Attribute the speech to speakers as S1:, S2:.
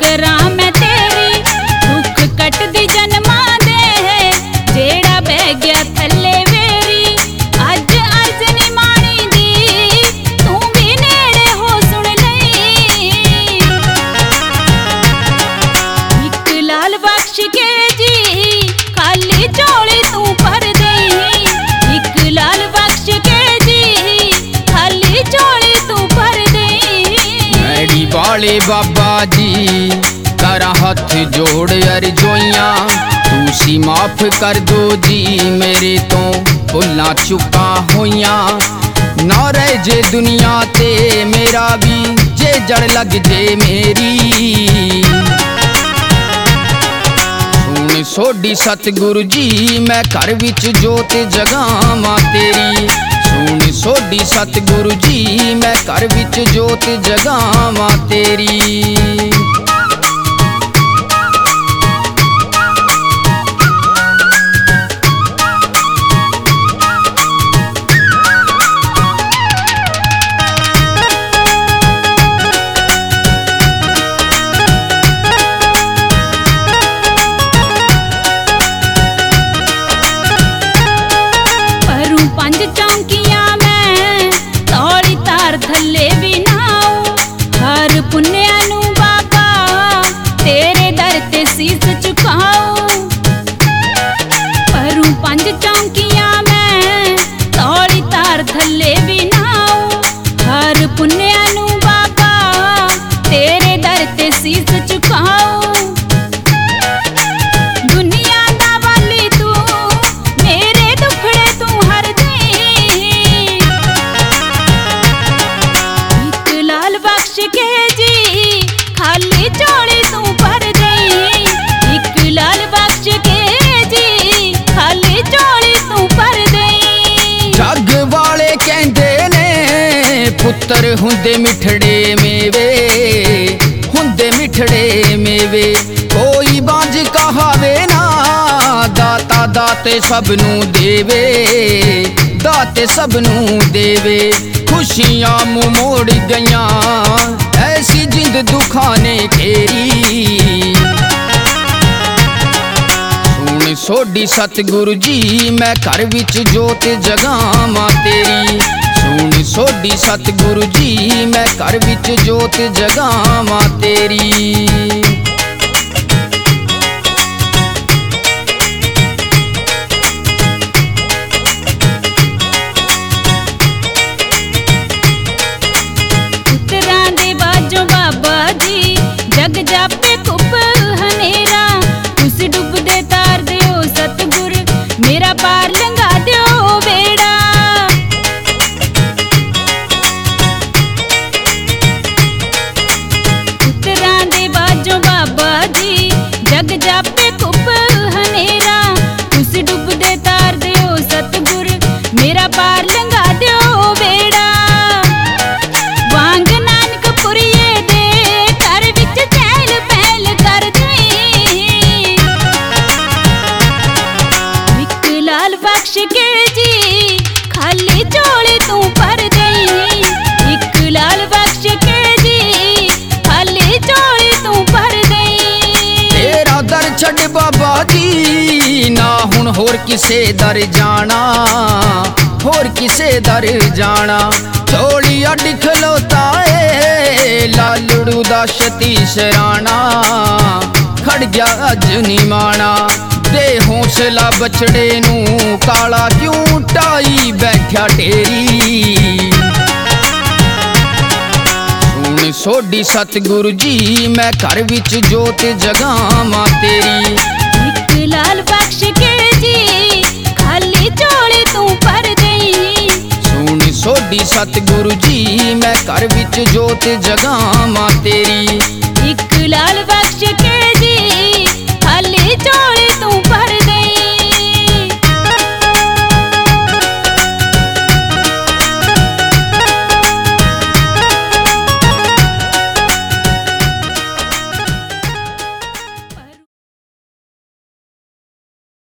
S1: करा मैं तेरी दुख कटदी जन्मा दे जेड़ा बह गया थल्ले वेरी अज अर्ज नी माणी दी तू भी नेड़े हो सुन लई इक लाल बख्श के जी खाली झोली तू भर दई इक लाल बख्श के जी खाली झोली तू भर दई
S2: मैड़ी वाले बाबा जी करा हथ जोड़ अर्जोइयां तुसी माफ कर दो जी मेरे तो भुल्ला चुका होइयां ना रह जे दुनिया ते मेरा भी जे जड़ लग जे मेरी सुन सोडी सतगुरु जी मैं घर विच जोत जगावां तेरी सुन सोडी सतगुरु जी मैं घर विच जोत जगावां तेरी
S1: पंज चौंकियां मैं तौड़ी तार थल्ले भी नाऊं हर पुन्निया नू बाबा तेरे दर ते सीस झुकाऊं परूं पंज चौंकियां मैं तौड़ी तार थल्ले भी नाऊं हर पुन्निया नू बाबा तेरे दर ते सीस झुकाऊं खाली झोली तू भर दई इक लाल बख्श के जी खाली झोली तू भर दई
S2: जग वाले कहंदे ने पुत्तर हुंदे मिठड़े मेवे हुंदे मिठड़े मेवे कोई बांझ कहावे ना दाता दाते सबनू देवे दाते सबनू देवे खुशियां मुंह मोड़ गईयां ऐसी जिंद दुखा ने घेरी सुन सोडी सतगुरु जी मैं घर विच जोत जगावां तेरी सुन सोडी सतगुरु जी मैं घर विच जोत जगावां तेरी
S1: जग जापे कुप हनेरा उस डुब दे तार दियो सतगुर मेरा पार लंघा दियो बेड़ा पुत्तरां दे बाजों बाबा जी जग जापे कुप हनेरा उस डुब दे तार दियो सतगुर मेरा पार लंघा दियो बेड़ा वांग नानक पुरिये बख्श के जी खाली झोली तू भर दई इक लाल बख्श के जी खाली झोली तू भर दई
S2: तेरा दर छड़ बाबा जी ना हुन होर किसे दर जाना होर किसे दर जाना झोली अड खलोता ए लालड़ू दा सतीश राणा खड़ गया अज नी माना दे हौसला बछड़े नू काला क्यों टाई बैठा टेरी सुन सोडी सतगुरु जी मैं घर विच जोत जगावां तेरी
S1: इक लाल बख्श के जी खाली झोली तू भर दई
S2: सुन सोडी सतगुरु जी मैं घर विच जोत जगावां तेरी